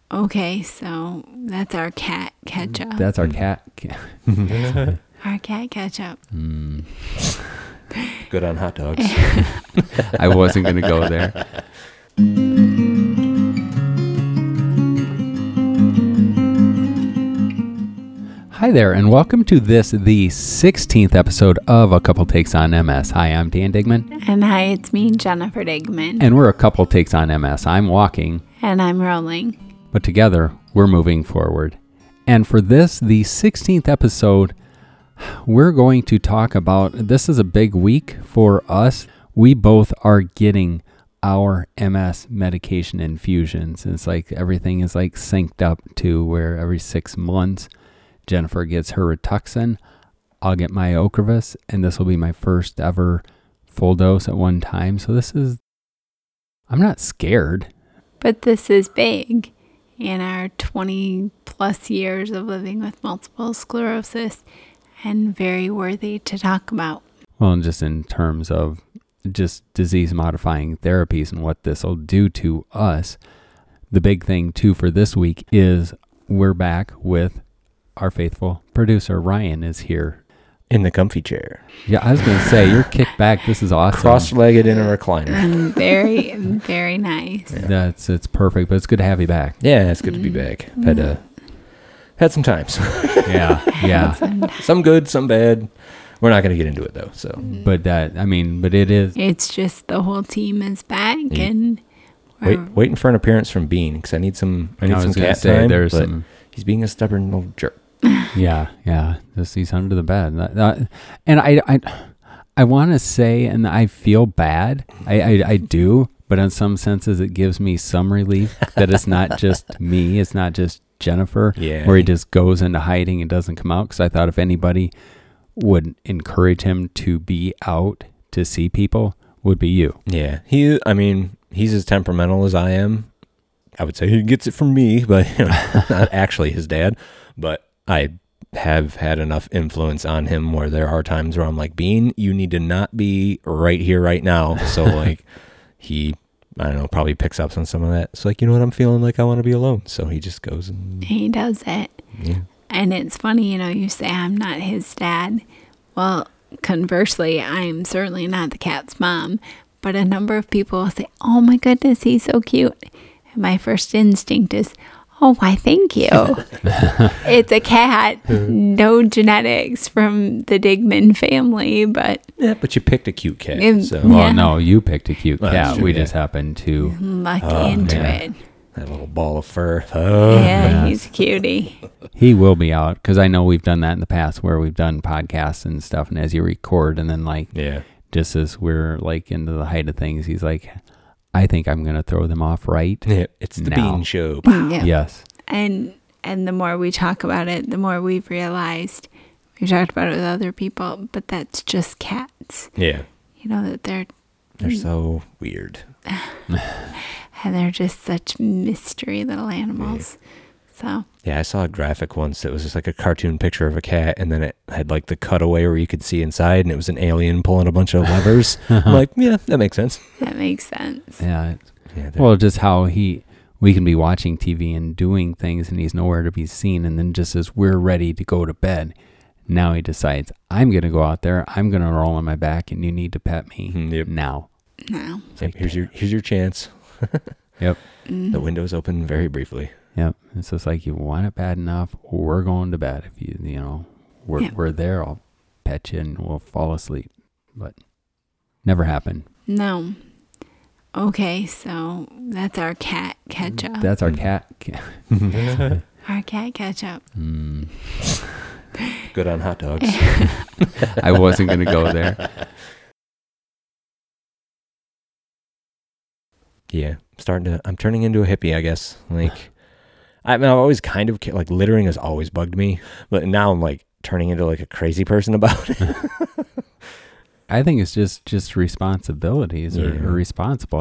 Okay, so that's our cat ketchup. That's our cat. Our cat ketchup. Good on hot dogs. I wasn't going to go there. Hi there, and welcome to the 16th episode of A Couple Takes on MS. Hi, I'm Dan Digman. And hi, it's me, Jennifer Digman. And we're A Couple Takes on MS. I'm walking. And I'm rolling. But together, we're moving forward. And for the 16th episode, we're going to talk about, this is a big week for us. We both are getting our MS medication infusions. It's like everything is like synced up to where every 6 months, Jennifer gets her Rituxan, I'll get my Ocrevus, and this will be my first ever full dose at one time. So I'm not scared. But this is big. In our 20 plus years of living with multiple sclerosis, and very worthy to talk about. Well, and just in terms of just disease modifying therapies and what this will do to us, the big thing too for this week is we're back with our faithful producer. Ryan is here. In the comfy chair. Yeah, I was going to say, you're kicked back. This is awesome. Cross-legged in a recliner. And very, very nice. Yeah. It's perfect, but it's good to have you back. Yeah, it's good to be back. Had some times. Yeah. Some good, some bad. We're not going to get into it though. So, but it is. It's just the whole team is back, and waiting for an appearance from Bean because I need some cat time. There's but some. He's being a stubborn little jerk. Yeah. Just he's under the bed, and I want to say, and I feel bad. I do, but in some senses, it gives me some relief that it's not just me. It's not just Jennifer. Yeah. Where he just goes into hiding and doesn't come out. Because I thought if anybody would encourage him to be out to see people, would be you. Yeah. He's as temperamental as I am. I would say he gets it from me, but not actually his dad. But I have had enough influence on him where there are times where I'm like, Bean, you need to not be right here, right now. So like he, I don't know, probably picks up on some of that. It's like, you know what, I'm feeling like I want to be alone. So he just goes and he does it. Yeah. And it's funny, you say I'm not his dad. Well, conversely, I'm certainly not the cat's mom. But a number of people will say, oh my goodness, he's so cute. And my first instinct is, oh, why, thank you. It's a cat, no genetics from the Digman family, but... Yeah, but you picked a cute cat. Well, no, you picked a cute cat. True, we just happened to... luck into it. That little ball of fur. Yeah, he's a cutie. He will be out, because I know we've done that in the past where we've done podcasts and stuff, and as you record, and then just as we're like into the height of things, he's like... I think I'm going to throw them off right. Yeah, it's the Bean Show. Yeah. Yes. And the more we talk about it, the more we've realized, we've talked about it with other people, but that's just cats. Yeah. That they're so weird. And they're just such mystery little animals. Yeah. So. Yeah, I saw a graphic once that was just like a cartoon picture of a cat, and then it had like the cutaway where you could see inside, and it was an alien pulling a bunch of levers. I'm like, yeah, that makes sense. That makes sense. Yeah. Well, just how we can be watching TV and doing things, and he's nowhere to be seen, and then just as we're ready to go to bed, now he decides, I'm going to go out there, I'm going to roll on my back, and you need to pet me now. No. Like, here's your chance. Yep. The window's open very briefly. Yep. It's just like, you want it bad enough, we're going to bed. If we're there, I'll pet you and we'll fall asleep. But never happened. No. Okay, so that's our cat ketchup. That's our cat. Our cat ketchup. Good on hot dogs. I wasn't going to go there. Yeah. I'm turning into a hippie, I guess. Like, I've always kind of, like, littering has always bugged me, but now I'm, like, turning into, like, a crazy person about it. I think it's just responsibilities or responsible.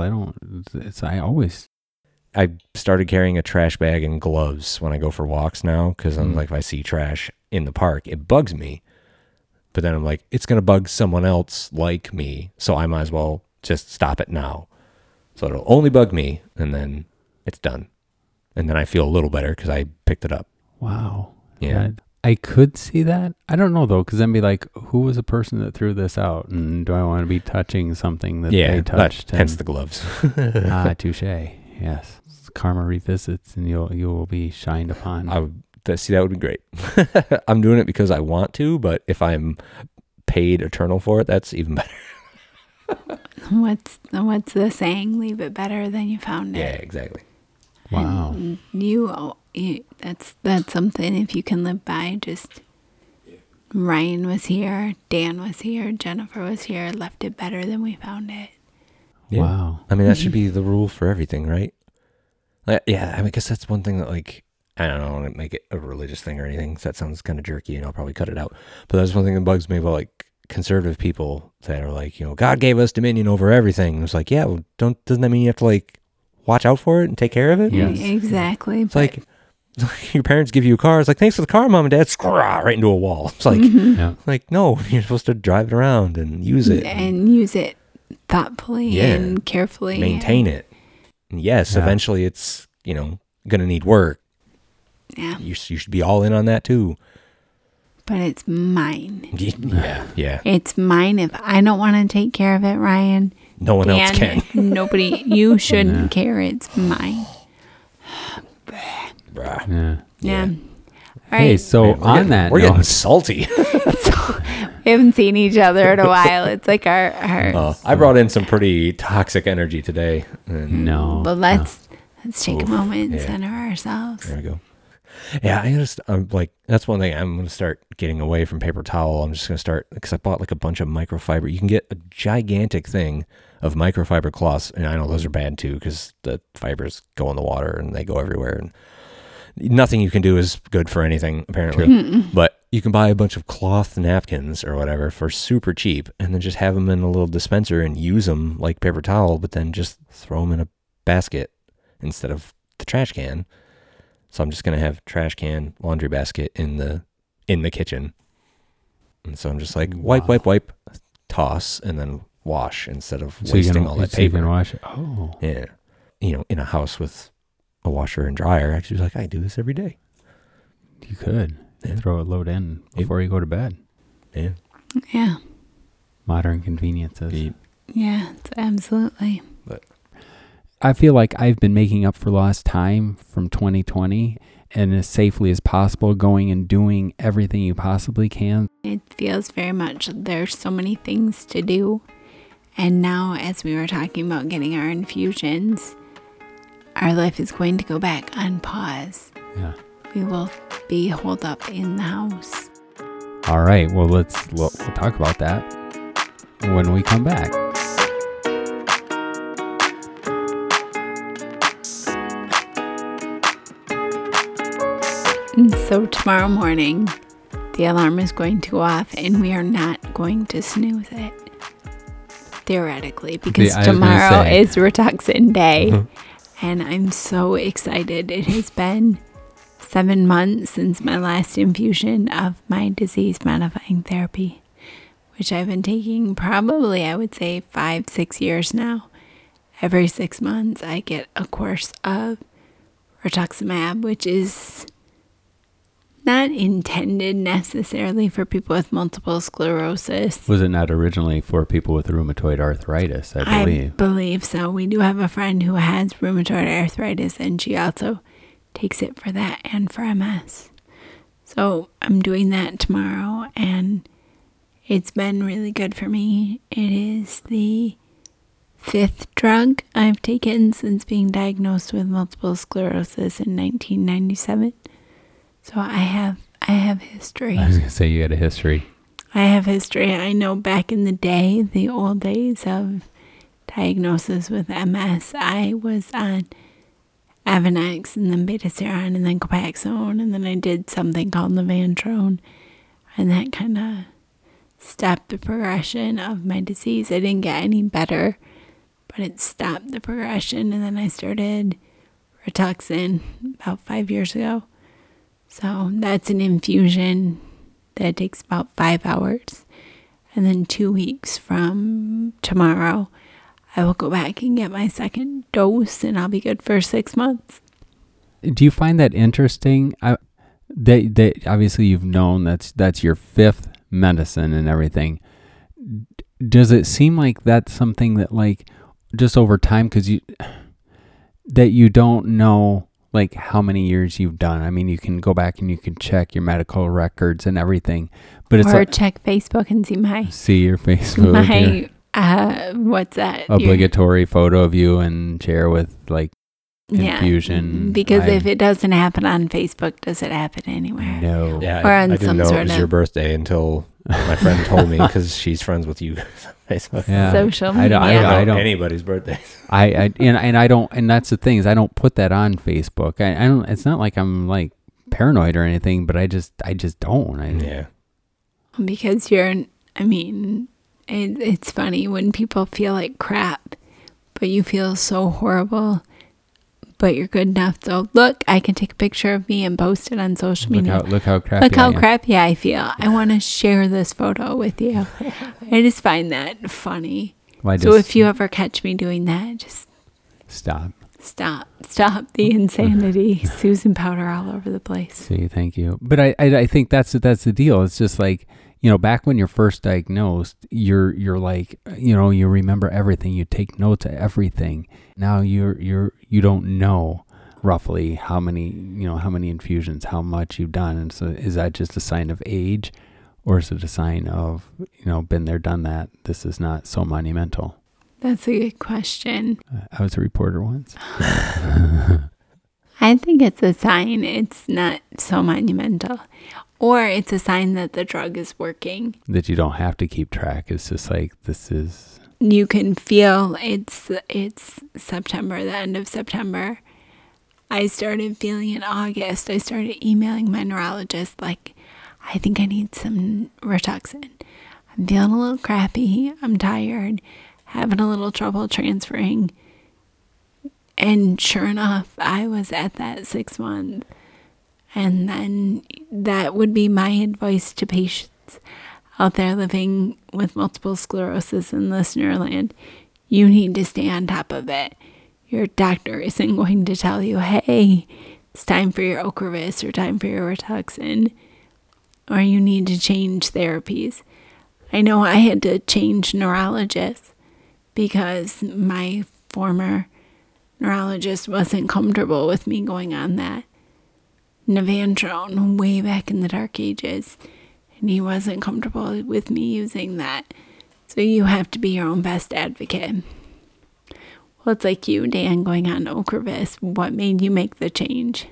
I started carrying a trash bag and gloves when I go for walks now, because I'm like, if I see trash in the park, it bugs me. But then I'm like, it's going to bug someone else like me, so I might as well just stop it now. So it'll only bug me, and then it's done. And then I feel a little better because I picked it up. Wow. Yeah. I could see that. I don't know though, because then be like, who was the person that threw this out? And do I want to be touching something that they touched? Hence the gloves. Touche. Yes. Karma revisits and you will be shined upon. That would be great. I'm doing it because I want to, but if I'm paid eternal for it, that's even better. What's the saying? Leave it better than you found it. Yeah, exactly. Wow. And that's something if you can live by. Just Ryan was here, Dan was here, Jennifer was here, left it better than we found it. Yeah. Wow. I mean, that should be the rule for everything, right? Yeah, I mean, I guess that's one thing that, like, I don't know, I don't want to make it a religious thing or anything, 'cause that sounds kind of jerky, and I'll probably cut it out. But that's one thing that bugs me about, like, conservative people that are like, God gave us dominion over everything. It's like, yeah, well, doesn't that mean you have to, like, watch out for it and take care of it? Yes. Exactly. It's like your parents give you a car. It's like, thanks for the car, Mom and Dad. Right into a wall. It's like, like, no, you're supposed to drive it around and use it. And use it thoughtfully and carefully. Maintain it. And yes, eventually it's, going to need work. Yeah. You should be all in on that too. But it's mine. Yeah. It's mine. If I don't want to take care of it, Ryan, no one else can. Nobody, you shouldn't care. It's mine. Bruh. Yeah. All right. Hey, so on that we're note, getting salty. We haven't seen each other in a while. It's like our I brought in some pretty toxic energy today. But let's take a moment and center ourselves. There we go. Yeah, I'm like, that's one thing. I'm going to start getting away from paper towel. I'm just going to start, because I bought like a bunch of microfiber. You can get a gigantic thing of microfiber cloths, and I know those are bad too, because the fibers go in the water and they go everywhere, and nothing you can do is good for anything, apparently. But you can buy a bunch of cloth napkins or whatever for super cheap, and then just have them in a little dispenser and use them like paper towel, but then just throw them in a basket instead of the trash can. So I'm just going to have trash can, laundry basket in the kitchen. And so I'm just like, wipe, toss, and then wash instead of wasting all that paper. So you can wash it. Oh. Yeah. In a house with a washer and dryer, actually, like, I do this every day. You could. Throw a load in before you go to bed. Yeah. Yeah. Modern conveniences. Yeah, absolutely. But I feel like I've been making up for lost time from 2020 and as safely as possible, going and doing everything you possibly can. It feels very much there's so many things to do. And now, as we were talking about getting our infusions, our life is going to go back on pause. Yeah. We will be holed up in the house. All right. Well, we'll talk about that when we come back. So tomorrow morning, the alarm is going to go off, and we are not going to snooze it. Theoretically, because tomorrow is Rituxan Day. And I'm so excited. It has been 7 months since my last infusion of my disease-modifying therapy, which I've been taking probably, I would say, 5-6 years now. Every 6 months, I get a course of rituximab, which is not intended necessarily for people with multiple sclerosis. Was it not originally for people with rheumatoid arthritis, I believe? I believe so. We do have a friend who has rheumatoid arthritis, and she also takes it for that and for MS. So I'm doing that tomorrow, and it's been really good for me. It is the 5th drug I've taken since being diagnosed with multiple sclerosis in 1997. So I have history. I was going to say you had a history. I have history. I know back in the day, the old days of diagnosis with MS, I was on Avonex and then Betaseron and then Copaxone, and then I did something called Levantrone, and that kind of stopped the progression of my disease. I didn't get any better, but it stopped the progression, and then I started Rituxan about 5 years ago. So that's an infusion that takes about 5 hours. And then 2 weeks from tomorrow, I will go back and get my second dose, and I'll be good for 6 months. Do you find that interesting? That obviously you've known that's your fifth medicine and everything. Does it seem like that's something that like just over time, because you don't know like how many years you've done? I mean, you can go back and you can check your medical records and everything, but it's or like, check Facebook and see your Facebook, what's that? obligatory photo of you in chair with like infusion. Because if it doesn't happen on Facebook, does it happen anywhere? No. Yeah, Or I on didn't some know sort it was of- your birthday until my friend told me, because she's friends with you. Facebook. Yeah. Social I don't- media. I don't know don't- anybody's birthday. And I don't, and that's the thing is I don't put that on Facebook. I don't. It's not like I'm like paranoid or anything, but I just don't. Yeah. Because it's funny when people feel like crap, but you feel so horrible, but you're good enough. So look, I can take a picture of me and post it on social media. Look how crappy. Look how I am. crappy I feel. I want to share this photo with you. I just find that funny. Well, So if you ever catch me doing that, just stop. stop the insanity. Susan powder all over the place. See, thank you. But I think that's the deal. It's just like, back when you're first diagnosed, you're like, you remember everything. You take notes of everything. Now you don't know roughly how many infusions, how much you've done. And so is that just a sign of age, or is it a sign of, been there, done that? This is not so monumental. That's a good question. I was a reporter once. I think it's a sign it's not so monumental. Or it's a sign that the drug is working. That you don't have to keep track. It's just like, this is... You can feel it's September, the end of September. I started feeling in August. I started emailing my neurologist like, I think I need some Rituxan. I'm feeling a little crappy. I'm tired. Having a little trouble transferring. And sure enough, I was at that 6 months. And then that would be my advice to patients out there living with multiple sclerosis in listener land. You need to stay on top of it. Your doctor isn't going to tell you, hey, it's time for your Ocrevus or time for your Rituxan, or you need to change therapies. I know I had to change neurologists because my former neurologist wasn't comfortable with me going on that Navandrone way back in the dark ages, and he wasn't comfortable with me using that. So you have to be your own best advocate. Well, it's like you, Dan, going on Ocrevus. What made you make the change?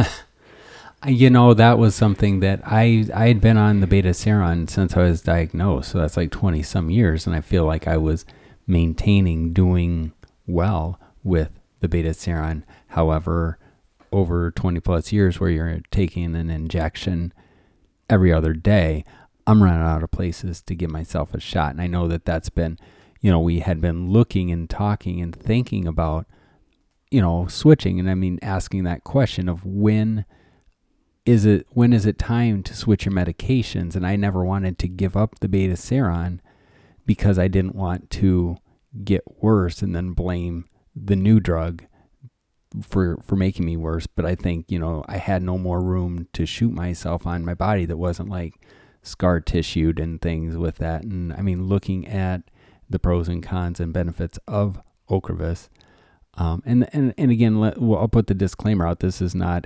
That was something that I had been on the Betaseron since I was diagnosed. So that's like 20 some years. And I feel like I was doing well with the Betaseron. However, over 20 plus years where you're taking an injection every other day, I'm running out of places to give myself a shot. And I know that that's been, we had been looking and talking and thinking about, switching. And I mean, asking that question of when is it time to switch your medications? And I never wanted to give up the Betaseron because I didn't want to get worse and then blame the new drug for making me worse. But I think, I had no more room to shoot myself on my body that wasn't like scar tissued and things with that. And I mean, looking at the pros and cons and benefits of Ocrevus. And again, I'll put the disclaimer out. This is not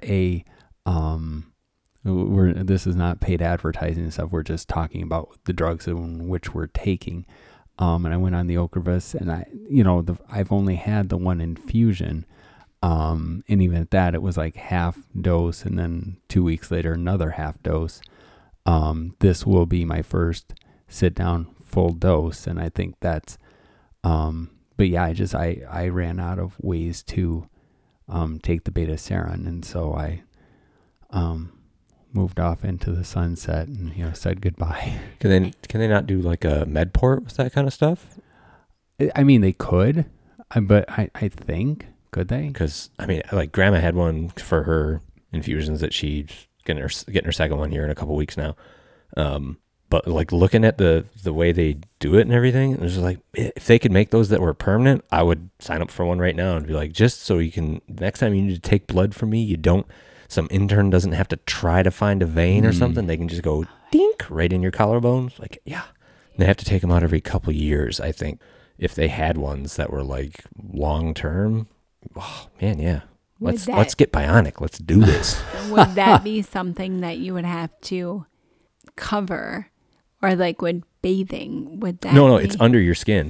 this is not paid advertising and stuff. We're just talking about the drugs in which we're taking. And I went on the Ocrevus, and I've only had the one infusion. And even at that, it was like half dose, and then 2 weeks later, another half dose. This will be my first sit down full dose. And I think that's, but yeah, I ran out of ways to, take the Betaseron. And so I, moved off into the sunset and, said goodbye. Can they not do like a med port with that kind of stuff? I mean, they could, but I think, could they? Because like Grandma had one for her infusions that she's getting her second one here in a couple weeks now. But like looking at the way they do it and everything, it was just like, if they could make those that were permanent, I would sign up for one right now and be like, just so you can, next time you need to take blood from me, some intern doesn't have to try to find a vein or something. They can just go dink right in your collarbones. Like, yeah. And they have to take them out every couple years, I think. If they had ones that were like long term, oh man, yeah. Let's get bionic. Let's do this. Would that be something that you would have to cover, or like with bathing? Would that? No, be? it's under your skin.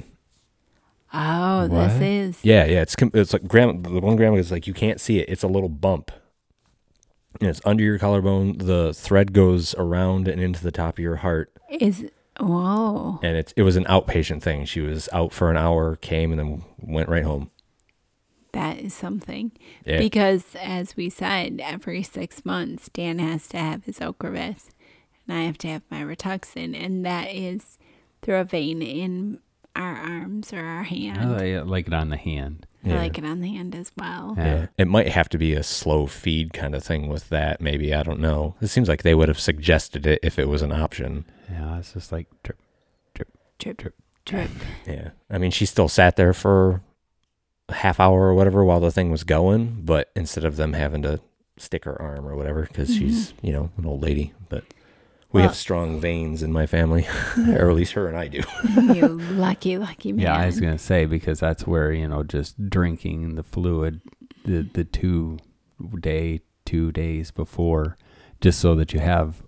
Oh, What? this is. Yeah, it's like the one grandma is like, you can't see it. It's a little bump. And it's under your collarbone. The thread goes around and into the top of your heart. Whoa. And it was an outpatient thing. She was out for an hour, came, and then went right home. That is something. Yeah. Because as we said, every 6 months, Dan has to have his Ocrevus, and I have to have my Rituxan, and that is through a vein in our arms or our hand. I like it on the hand. I Yeah. like it on the hand as well. Yeah. It might have to be a slow feed kind of thing with that, maybe. I don't know. It seems like they would have suggested it if it was an option. Yeah, it's just like drip, drip, Drip, drip. drip. Yeah. I mean, she still sat there for a half hour or whatever while the thing was going, but instead of them having to stick her arm or whatever, because she's, an old lady. But we Well- have strong veins in my family, or at least her and I do. You lucky, lucky man. Yeah, I was gonna say, because that's where just drinking the fluid, the 2 days before, just so that you have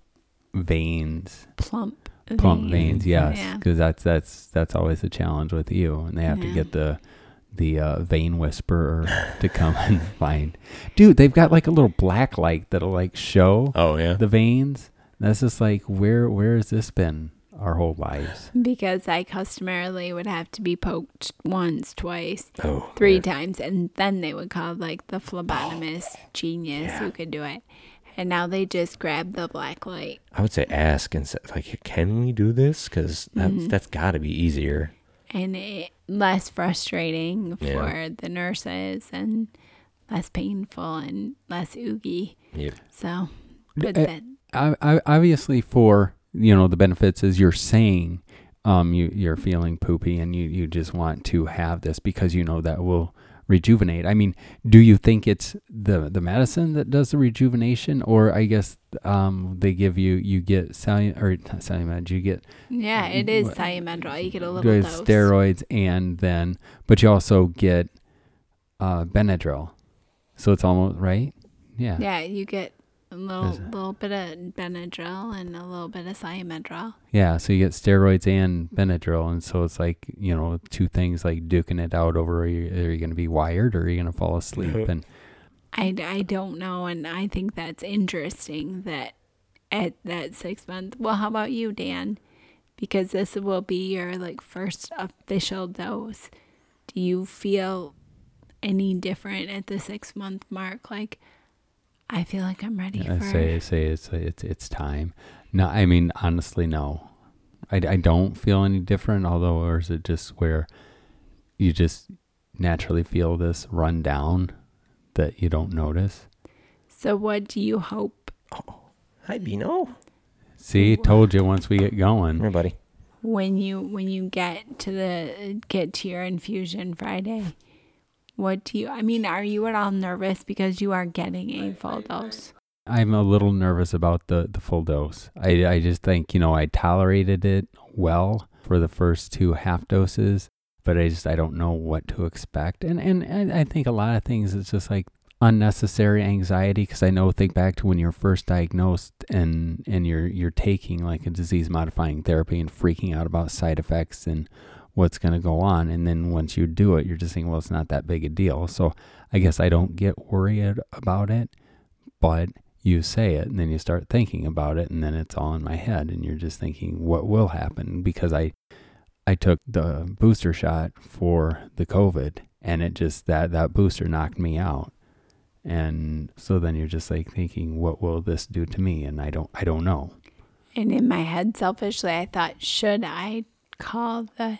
veins, Plump veins. Yes, Yeah. because that's always a challenge with you, and they have to Yeah. get the vein whisperer to come and find. Dude, they've got like a little black light that'll like show Oh, yeah. the veins. That's just like, where has this been our whole lives? Because I customarily would have to be poked once, twice, Oh, 3 yeah. times, and then they would call like the phlebotomist genius who could do it. And now they just grab the black light. I would say ask and say, like, can we do this? Because that's got to be easier. And less frustrating for Yeah. the nurses and less painful and less oogie. Yep. So, but Uh, that, I obviously, for the benefits, is you're saying you're feeling poopy and you just want to have this because that will rejuvenate. I mean, do you think it's the medicine that does the rejuvenation, or I guess they give you get Salumed, you get yeah, it is Ciamendrol. You get a little dose. steroids, and then but you also get Benadryl, so it's almost right. Yeah, you get a Is it? little bit of Benadryl and a little bit of Ciamendrol. Yeah, so you get steroids and Benadryl, and so it's like, 2 things like duking it out over, are you going to be wired or are you going to fall asleep? And I don't know, and I think that's interesting that at that 6 month. Well, how about you, Dan? Because this will be your first official dose. Do you feel any different at the 6 month mark? Like, I feel like I'm ready I for. say it's time. No, I mean, honestly, no. I don't feel any different, although, or is it just where you just naturally feel this run down that you don't notice? So, what do you hope Hi, Bino. See, told you once we get going. Here, buddy. when you get to your infusion Friday? What do you? I mean, are you at all nervous because you are getting a full dose? I'm a little nervous about the full dose. I just think, I tolerated it well for the first 2 half doses, but I don't know what to expect. And I think a lot of things, it's just like unnecessary anxiety, because think back to when you're first diagnosed and you're taking like a disease modifying therapy and freaking out about side effects and what's going to go on. And then once you do it, you're just thinking, well, it's not that big a deal. So I guess I don't get worried about it, but you say it and then you start thinking about it, and then it's all in my head and you're just thinking what will happen, because I took the booster shot for the COVID, and it just that booster knocked me out. And so then you're just like thinking, what will this do to me? And I don't know. And in my head, selfishly, I thought, should I call the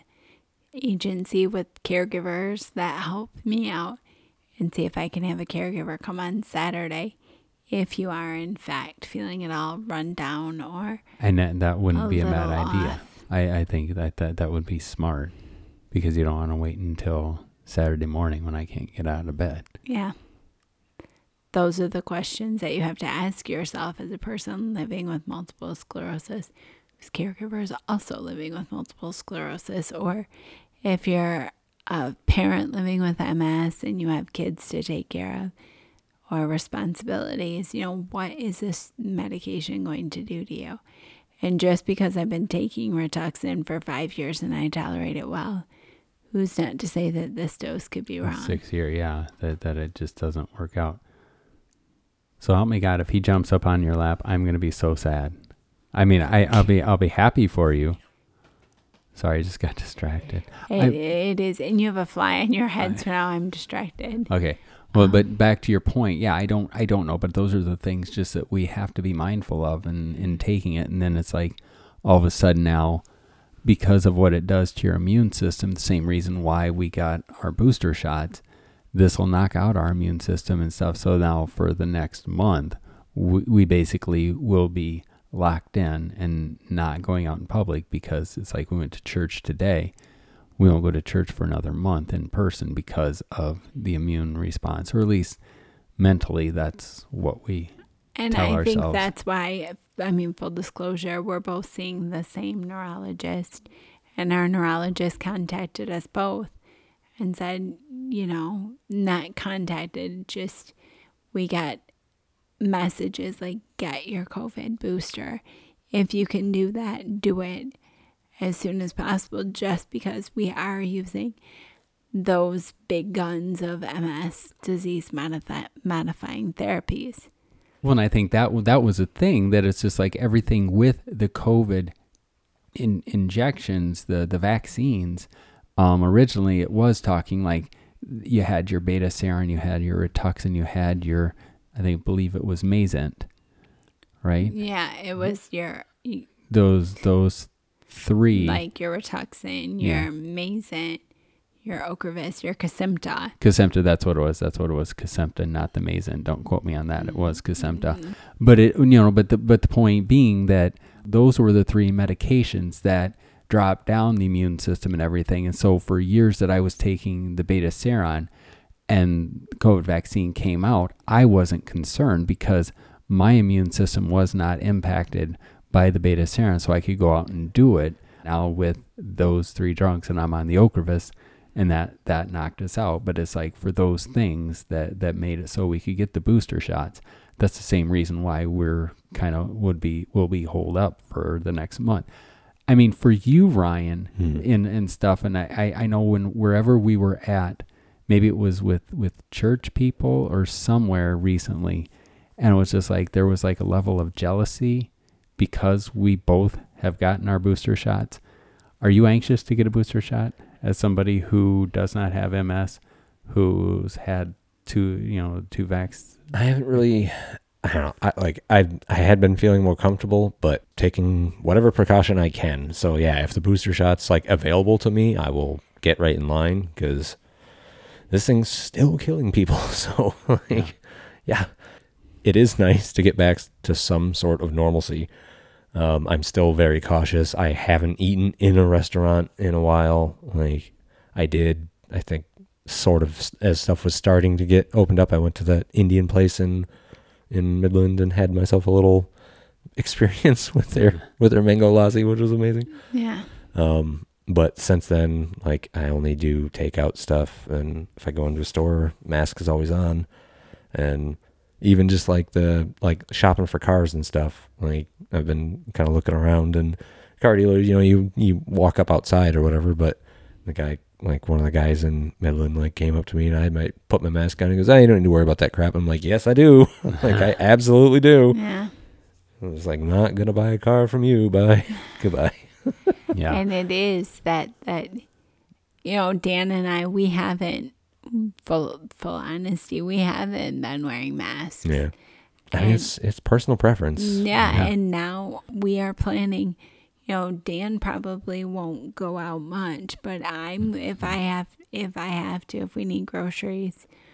agency with caregivers that help me out and see if I can have a caregiver come on Saturday if you are in fact feeling at all run down or And that wouldn't be a bad little idea. off. I think that would be smart, because you don't want to wait until Saturday morning when I can't get out of bed. Yeah. Those are the questions that you have to ask yourself as a person living with multiple sclerosis, whose caregiver is also living with multiple sclerosis, or if you're a parent living with MS and you have kids to take care of, or responsibilities, what is this medication going to do to you? And just because I've been taking Rituxan for 5 years and I tolerate it well, who's not to say that this dose could be wrong? 6 year, yeah, that it just doesn't work out. So help me God, if he jumps up on your lap, I'm going to be so sad. I mean, I'll be happy for you. Sorry, I just got distracted. It is, and you have a fly on your head, so now I'm distracted. Okay. Well, but back to your point, yeah, I don't know, but those are the things just that we have to be mindful of in taking it. And then it's like all of a sudden now, because of what it does to your immune system, the same reason why we got our booster shots, this will knock out our immune system and stuff. So now for the next month, we basically will be locked in and not going out in public, because it's like we went to church today. We won't go to church for another month in person because of the immune response, or at least mentally, that's what we And tell I think ourselves. that's why, full disclosure, we're both seeing the same neurologist, and our neurologist contacted us both and said, not contacted, just we got messages like, get your COVID booster. If you can do that, do it as soon as possible, just because we are using those big guns of MS, disease modifying therapies. Well, and I think that was a thing, that it's just like everything with the COVID injections, the vaccines, originally it was talking like you had your beta serin, you had your Rituxan, you had your, I believe it was Mayzent, right? Yeah, it was Those three. like your Rituxan, your Mayzent, your Ocrevus, your Kesimpta. Kesimpta, that's what it was. Kesimpta, not the Mayzent. Don't quote me on that. It was Kesimpta. But but the point being that those were the three medications that dropped down the immune system and everything. And so for years that I was taking the beta serin and COVID vaccine came out, I wasn't concerned because my immune system was not impacted by the beta serin, so I could go out and do it. Now with those three drugs, and I'm on the Ocrevus, and that knocked us out. But it's like for those things that made it so we could get the booster shots, that's the same reason why we're kind of will be holed up for the next month. I mean, for you, Ryan, and stuff, and I know wherever we were at, maybe it was with church people or somewhere recently, and it was just like there was like a level of jealousy because we both have gotten our booster shots. Are you anxious to get a booster shot as somebody who does not have MS, who's had two vaccines? I haven't really, I don't know. I had been feeling more comfortable, but taking whatever precaution I can. So yeah, if the booster shot's like available to me, I will get right in line, because this thing's still killing people. So yeah, it is nice to get back to some sort of normalcy. I'm still very cautious. I haven't eaten in a restaurant in a while. Like I did, I think, sort of as stuff was starting to get opened up. I went to that Indian place in Midland and had myself a little experience with their mango lassi, which was amazing. Yeah. But since then, like I only do takeout stuff, and if I go into a store, mask is always on, and even just like shopping for cars and stuff. Like I've been kind of looking around, and car dealers, you walk up outside or whatever, but the guy, like one of the guys in Midland, like came up to me, and I might put my mask on. And he goes, "You don't need to worry about that crap." I'm like, "Yes, I do." Like I absolutely do. Yeah. I was like, "Not gonna buy a car from you. Bye, goodbye." Yeah. And it is that Dan and I, we haven't, full honesty, we haven't been wearing masks. Yeah. I mean, it's personal preference. Yeah, and now we are planning. Dan probably won't go out much, but if I have to, if we need groceries,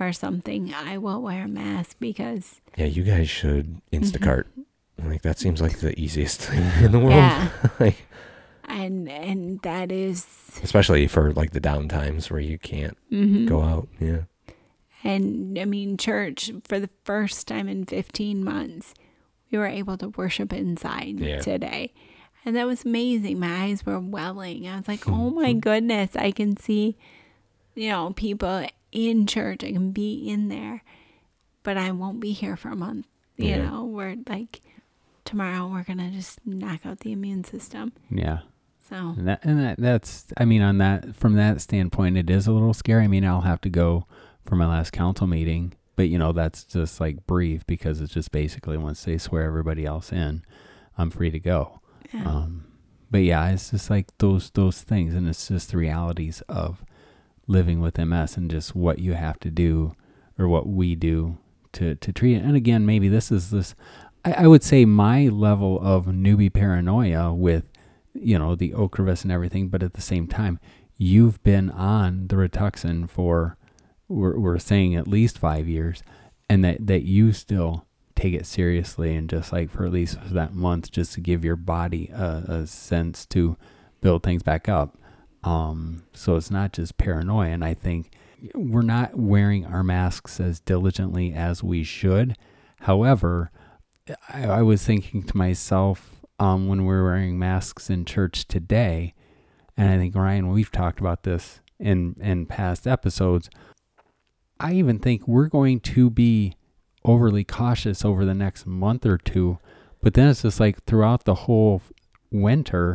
or something, I will wear a mask because Yeah, you guys should Instacart. Like, that seems like the easiest thing in the world. Yeah. Like, and that is, especially for like the down times where you can't go out. Yeah. and I mean, church, for the first time in 15 months, we were able to worship inside today. And that was amazing. My eyes were welling. I was like, oh my goodness, I can see, people in church. I can be in there, but I won't be here for a month. We're like, tomorrow we're going to just knock out the immune system. Yeah. So. That's, I mean, on that, from that standpoint, it is a little scary. I mean, I'll have to go for my last council meeting, but that's just like brief because it's just basically once they swear everybody else in, I'm free to go. Yeah. But yeah, it's just like those things, and it's just the realities of living with MS and just what you have to do or what we do to treat it. And again, maybe this, I would say my level of newbie paranoia with, the Ocrevus and everything, but at the same time, you've been on the Rituxan for, we're saying at least 5 years, and that you still take it seriously, and just like for at least that month, just to give your body a sense to build things back up. So it's not just paranoia, and I think we're not wearing our masks as diligently as we should. However, I was thinking to myself when we're wearing masks in church today, and I think, Ryan, we've talked about this in past episodes, I even think we're going to be overly cautious over the next month or two, but then it's just like throughout the whole winter,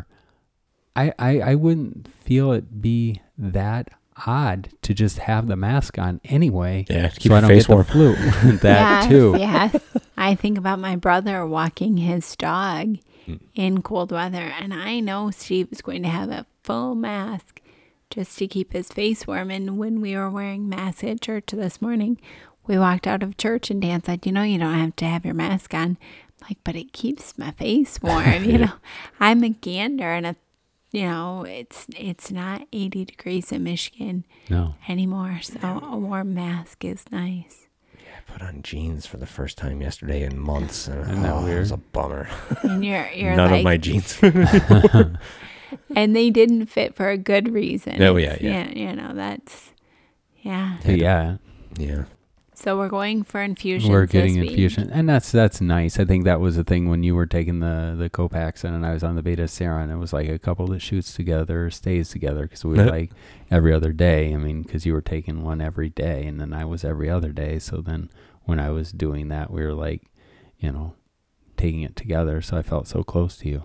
I wouldn't feel it be that odd to just have the mask on anyway. Yeah, to keep so your I don't face get warm. the flu. That too. Yes. I think about my brother walking his dog in cold weather, and I know Steve is going to have a full mask just to keep his face warm. And when we were wearing masks at church this morning, we walked out of church and Dan said, you don't have to have your mask on. I'm like, but it keeps my face warm. I'm a gander, and it's not 80 degrees in Michigan anymore. So a warm mask is nice. I put on jeans for the first time yesterday in months, and Isn't that weird? It was a bummer. And you're None like, of my jeans. and they didn't fit for a good reason. Oh, yeah. That's, yeah. Yeah. Yeah. So we're going for infusions. We're getting this week. infusion, and that's nice. I think that was the thing when you were taking the Copaxone and I was on the Beta Seron. It was like a couple that shoots together, stays together, because we were like every other day. I mean, because you were taking one every day, and then I was every other day. So then when I was doing that, we were like, taking it together. So I felt so close to you.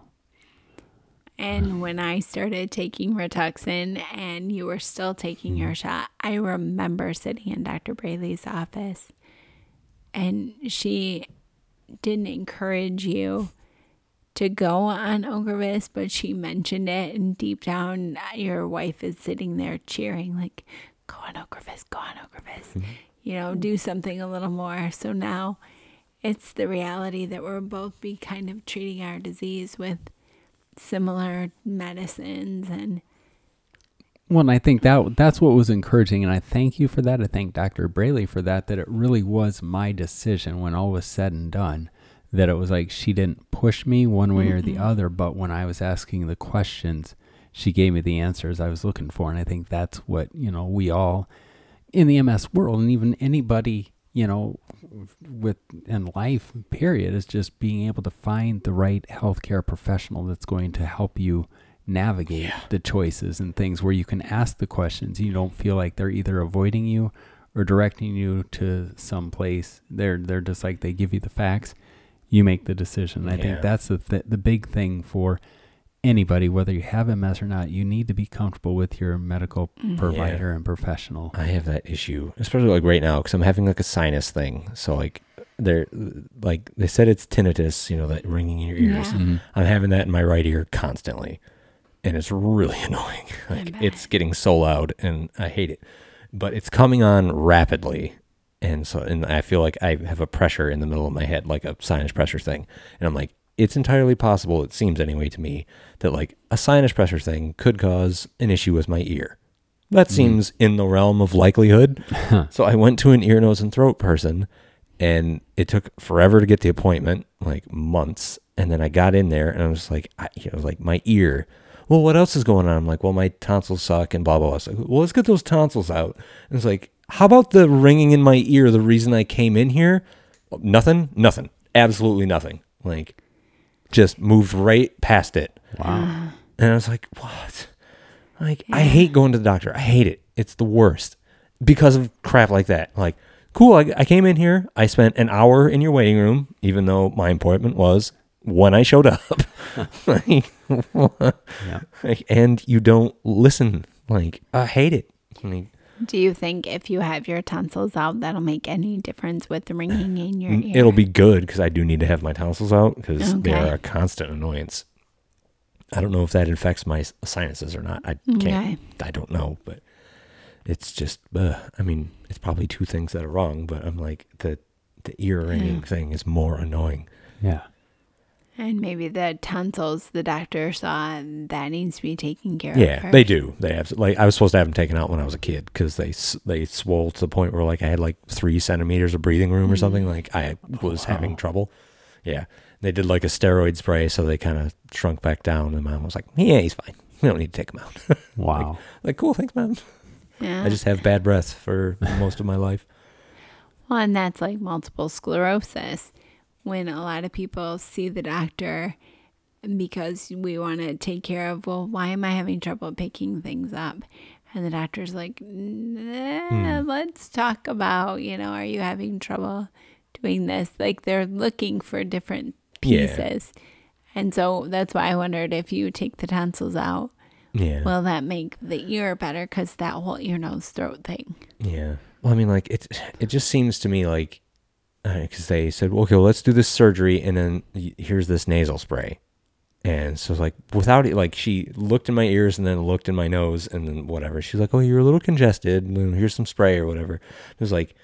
And when I started taking Rituxan and you were still taking your shot, I remember sitting in Dr. Braley's office, and she didn't encourage you to go on Ocrevus, but she mentioned it, and deep down your wife is sitting there cheering, like, go on Ocrevus, go on Ocrevus, do something a little more. So now it's the reality that we're both be kind of treating our disease with similar medicines. And I think that's what was encouraging, and I thank you for that. I thank Dr. Braley for that it really was my decision when all was said and done, that it was like she didn't push me one way or the other, but when I was asking the questions, she gave me the answers I was looking for. And I think that's what, we all in the MS world, and even anybody, in life, period, is just being able to find the right healthcare professional that's going to help you navigate the choices and things, where you can ask the questions. You don't feel like they're either avoiding you or directing you to some place. They're just like, they give you the facts, you make the decision. I think that's the big thing for anybody, whether you have MS or not. You need to be comfortable with your medical provider and professional. I have that issue, especially like right now, because I'm having like a sinus thing. So like they said it's tinnitus, that ringing in your ears. Yeah. Mm-hmm. I'm having that in my right ear constantly, and it's really annoying. Like, it's getting so loud, and I hate it. But it's coming on rapidly, and I feel like I have a pressure in the middle of my head, like a sinus pressure thing, and I'm like, it's entirely possible, it seems anyway to me, that like a sinus pressure thing could cause an issue with my ear. That seems in the realm of likelihood. So I went to an ear, nose, and throat person, and it took forever to get the appointment, like months. And then I got in there, and I was like, my ear. Well, what else is going on? I'm like, well, my tonsils suck, and blah, blah, blah. So, well, let's get those tonsils out. And it's like, how about the ringing in my ear? The reason I came in here, nothing, absolutely nothing. Like, just moved right past it. Wow. And I was like, what? Like, I hate going to the doctor. I hate it. It's the worst because of crap like that. Like, cool, I came in here. I spent an hour in your waiting room, even though my appointment was when I showed up. And you don't listen. Like, I hate it. Like, Do you think if you have your tonsils out, that'll make any difference with the ringing in your ear? it'll be good because I do need to have my tonsils out because they Okay. are a constant annoyance. I don't know if that infects my sinuses or not. I can't. Okay. I don't know, but it's just. I mean, it's probably two things that are wrong, but I'm like the ear ringing thing is more annoying. Yeah. And maybe the tonsils the doctor saw, that needs to be taken care of. Yeah, first. they do. They absolutely. Like, I was supposed to have them taken out when I was a kid because they swole to the point where like I had like 3 centimeters of breathing room or something. Like I was having trouble. Yeah, they did like a steroid spray, so they kind of shrunk back down. And Mom was like, "Yeah, he's fine. We don't need to take him out." Wow. Like, cool, thanks, Mom. Yeah. I just have bad breath for most of my life. Well, and that's like multiple sclerosis. When a lot of people see the doctor because we want to take care of, well, why am I having trouble picking things up? And the doctor's like, let's talk about, are you having trouble doing this? Like they're looking for different pieces. Yeah. And so that's why I wondered if you take the tonsils out, will that make the ear better? Because that whole ear, nose, throat thing. Yeah. Well, I mean, like it just seems to me like, because they said, okay, well, let's do this surgery, and then here's this nasal spray. And so it's like, without it, like she looked in my ears and then looked in my nose and then whatever. She's like, oh, you're a little congested. And here's some spray or whatever. It was like,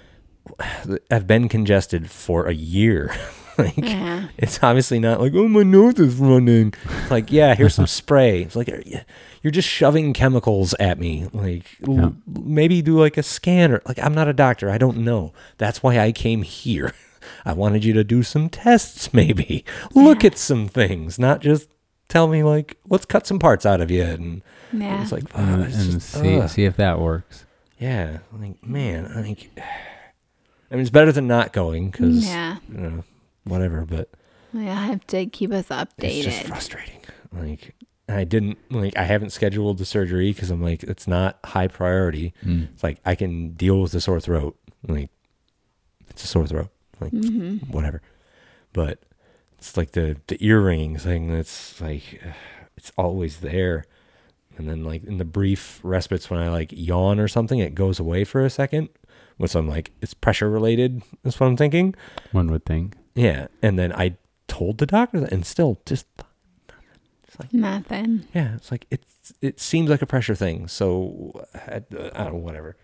I've been congested for a year. Like, it's obviously not like, oh, my nose is running. It's like, yeah, here's some spray. It's like, you're just shoving chemicals at me. Like, maybe do like a scan or like, I'm not a doctor. I don't know. That's why I came here. I wanted you to do some tests, maybe look at some things, not just tell me like, let's cut some parts out of you. And it's like, and see if that works. Yeah. Like, man, I mean, it's better than not going because, whatever, but I have to keep us updated. It's just frustrating. Like, I haven't scheduled the surgery because I'm like, it's not high priority. It's like, I can deal with the sore throat. Like, it's a sore throat. Like, whatever. But it's like the ear ringing thing that's like, it's always there. And then like in the brief respites when I like yawn or something, it goes away for a second. Which I'm like, it's pressure related, is what I'm thinking. One would think. Yeah. And then I told the doctor that, and still just nothing. It's like, nothing. Yeah. It's like, it seems like a pressure thing. So I don't know, whatever.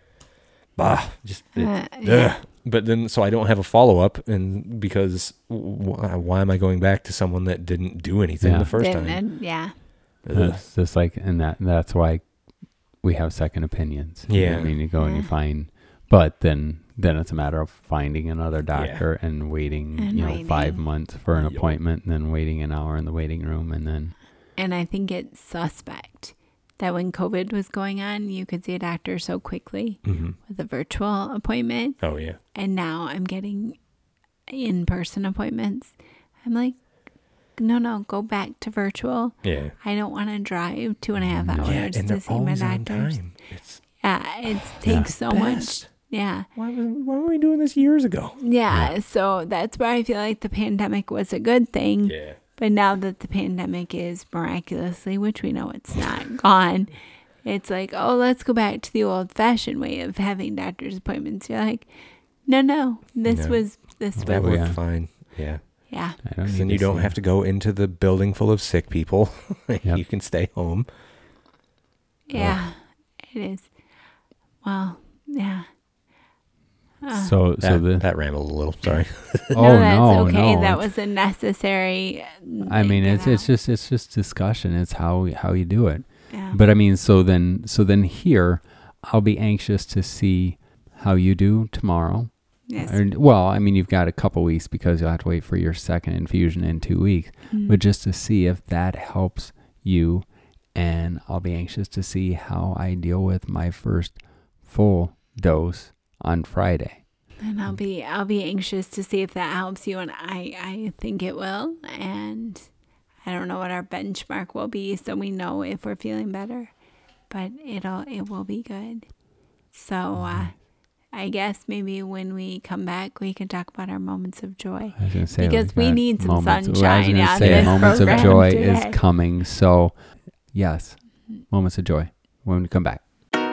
But then, so I don't have a follow up, and because why am I going back to someone that didn't do anything the first time? Yeah. It's just like, and that's why we have second opinions. Yeah. I mean, you go and you find, but then it's a matter of finding another doctor and waiting, 5 months for an appointment, and then waiting an hour in the waiting room, and then. And I think it's suspect that when COVID was going on, you could see a doctor so quickly with a virtual appointment. Oh, yeah. And now I'm getting in-person appointments. I'm like, no, go back to virtual. Yeah. I don't want to drive 2.5 hours to see my doctors. It takes so much. Yeah. Why were we doing this years ago? Yeah. So that's why I feel like the pandemic was a good thing. Yeah. But now that the pandemic is miraculously, which we know it's not, gone, it's like, oh, let's go back to the old-fashioned way of having doctor's appointments. You're like, no, this was that worked fine. Yeah. Yeah. Then you don't have to go into the building full of sick people. You can stay home. Yeah, it is. Well, yeah. So that rambled a little. Sorry. No. That was a necessary. I mean, it's just discussion. It's how you do it. Yeah. But I mean, so then here, I'll be anxious to see how you do tomorrow. Yes. Well, I mean, you've got a couple weeks because you'll have to wait for your second infusion in 2 weeks. But just to see if that helps you, and I'll be anxious to see how I deal with my first full dose on Friday. And I'll be anxious to see if that helps you, and I think it will. And I don't know what our benchmark will be, so we know if we're feeling better. But it will be good. So I guess maybe when we come back, we can talk about our moments of joy. I was going to say, because we need some sunshine. I was going to say moments of joy is coming. So yes, moments of joy when we come back.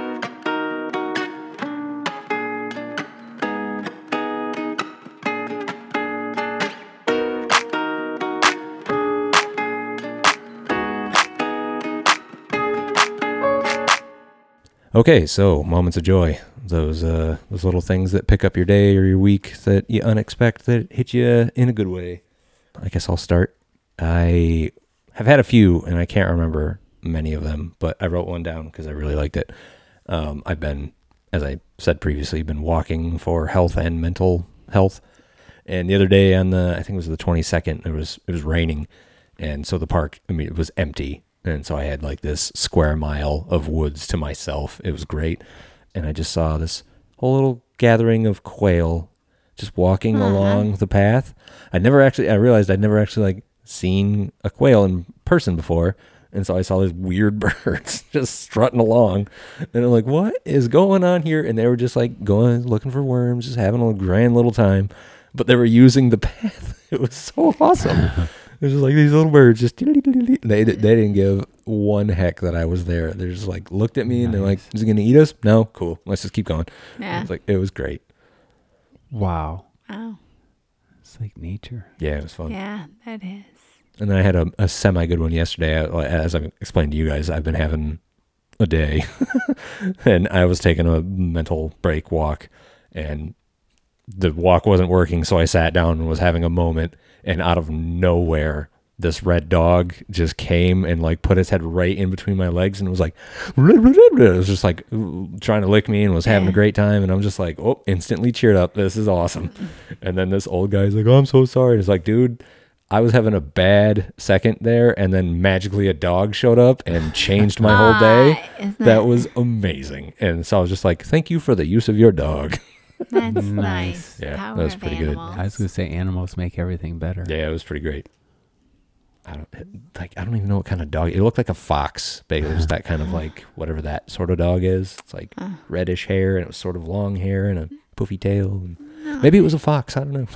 Okay, so moments of joy. Those little things that pick up your day or your week that you unexpect that hit you in a good way. I guess I'll start. I have had a few, and I can't remember many of them, but I wrote one down because I really liked it. I've been, as I said previously, been walking for health and mental health. And the other day on I think it was the 22nd, it was raining, and so the park, it was empty. And so I had like this square mile of woods to myself. It was great. And I just saw this whole little gathering of quail just walking along the path. I realized I'd never actually like seen a quail in person before. And so I saw these weird birds just strutting along. And I'm like, what is going on here? And they were just like going, looking for worms, just having a grand little time. But they were using the path. It was so awesome. It was just like these little birds just, they didn't give one heck that I was there. They just like looked at me and they're like, is it going to eat us? No? Cool. Let's just keep going. Yeah. It was great. Wow. It's like nature. Yeah, it was fun. Yeah, that is. And then I had a semi good one yesterday. As I explained to you guys, I've been having a day and I was taking a mental break walk and the walk wasn't working. So I sat down and was having a moment, and out of nowhere, this red dog just came and like put its head right in between my legs and was like, it was just like trying to lick me and was having a great time. And I'm just like, oh, instantly cheered up. This is awesome. And then this old guy's like, oh, I'm so sorry. It's like, dude, I was having a bad second there, and then magically a dog showed up and changed my whole day. That was amazing. And so I was just like, thank you for the use of your dog. That's nice. Yeah, Power that was of pretty animals. good. I was going to say animals make everything better. Yeah, it was pretty great. I don't even know what kind of dog. It looked like a fox, but it was that kind of like whatever that sort of dog is. It's like reddish hair, and it was sort of long hair and a poofy tail. And maybe it was a fox. I don't know.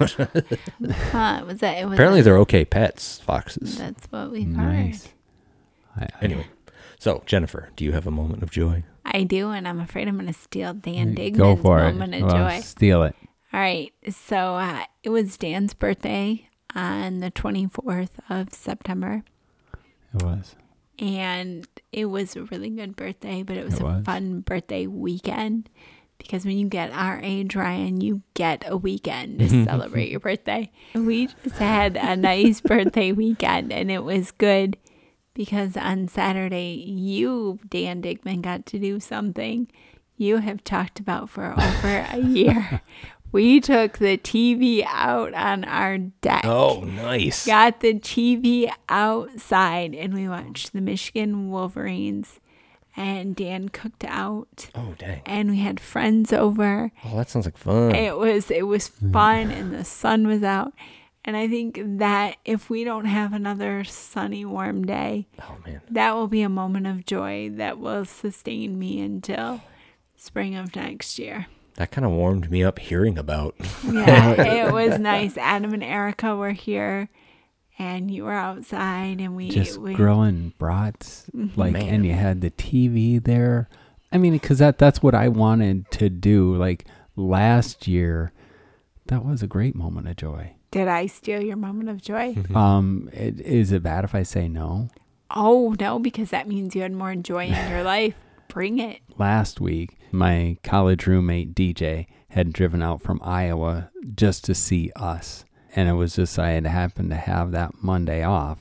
Apparently, they're okay pets, foxes. That's what we've Nice. heard. Anyway, so Jennifer, do you have a moment of joy? I do, and I'm afraid I'm going to steal Dan Go Digman's for it. moment of Well, joy. steal it. All right. So it was Dan's birthday on the 24th of September. It was. And it was a really good birthday, but it was was. fun birthday weekend. Because when you get our age, Ryan, you get a weekend to celebrate your birthday. We just had a nice birthday weekend, and it was good because on Saturday, you, Dan Digman, got to do something you have talked about for over a year. We took the TV out on our deck. Oh, nice. Got the TV outside, and we watched the Michigan Wolverines. And Dan cooked out. Oh, dang. And we had friends over. Oh, that sounds like fun. It was fun, and the sun was out. And I think that if we don't have another sunny, warm day, Oh, man. that will be a moment of joy that will sustain me until spring of next year. That kind of warmed me up hearing about. Yeah, it was nice. Adam and Erica were here, and you were outside, and we grilling brats, like, Man. and you had the TV there. I mean, because that's what I wanted to do. Like last year, that was a great moment of joy. Did I steal your moment of joy? Is it bad if I say no? Oh, no, because that means you had more joy in your life. Bring it. Last week, my college roommate DJ had driven out from Iowa just to see us. And it was just, I had happened to have that Monday off.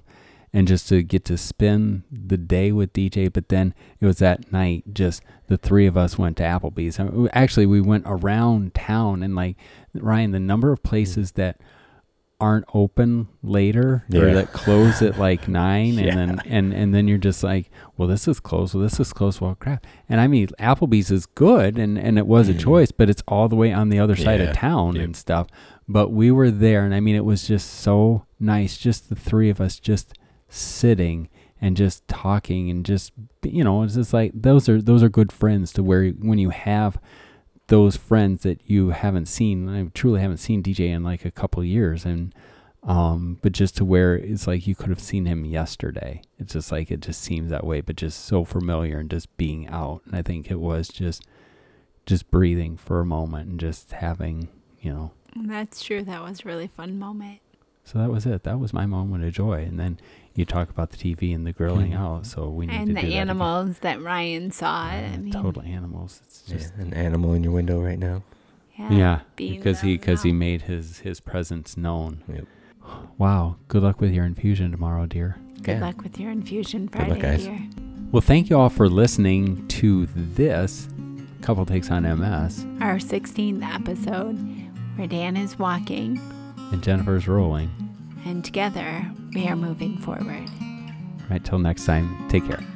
and just to get to spend the day with DJ. But then it was that night, just the three of us went to Applebee's. Actually, we went around town, and like, Ryan, the number of places that aren't open later or that close at like 9 and then you're just like, well, this is closed. Well, crap. And I mean, Applebee's is good and it was a choice, but it's all the way on the other side of town and stuff. But we were there, and I mean, it was just so nice, just the three of us just sitting and just talking and just, it's just like, those are good friends, to where when you have those friends that you haven't seen. I truly haven't seen DJ in like a couple of years, and but just to where it's like you could have seen him yesterday. It's just like, it just seems that way, but just so familiar and just being out. And I think it was just breathing for a moment and just having, That's true. That was a really fun moment. So that was it. That was my moment of joy. And then you talk about the TV and the grilling out. So we need to do that. And the animals that Ryan saw. I mean, total animals. It's just an animal in your window right now. Yeah, because he made his presence known. Yep. Wow. Good luck with your infusion tomorrow, dear. Good luck with your infusion Friday, guys. dear. Well, thank you all for listening to this Couple Takes on MS. Our 16th episode, where Dan is walking. And Jennifer's rolling. And together, we are moving forward. All right, till next time, take care.